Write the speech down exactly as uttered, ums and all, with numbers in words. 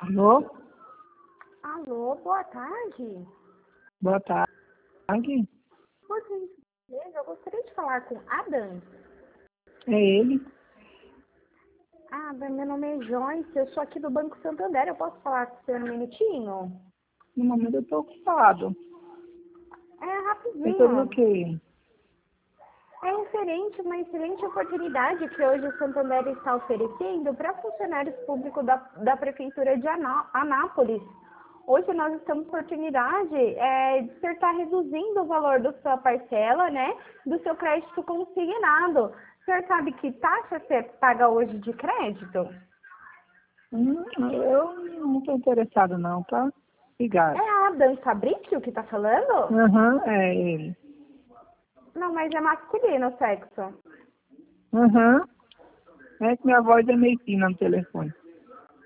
Alô? Alô, boa tarde. Boa tarde. Por gentileza, eu gostaria de falar com Adam. É ele? Adam, meu nome é Joyce, eu sou aqui do Banco Santander, eu posso falar com o senhor um minutinho? No momento eu estou ocupado. É É sobre o rapidinho. quê? É referente a uma excelente oportunidade que hoje o Santander está oferecendo para funcionários públicos da, da Prefeitura de Aná- Anápolis. Hoje nós estamos com a oportunidade é, de você estar reduzindo o valor da sua parcela, né, do seu crédito consignado. O senhor sabe que taxa você paga hoje de crédito? Hum, eu não estou interessado não, tá? É Obrigado. a Adam Fabrício que está falando? Aham, é ele. Não, mas é masculino o sexo. Aham. É que minha voz é meio fina no telefone.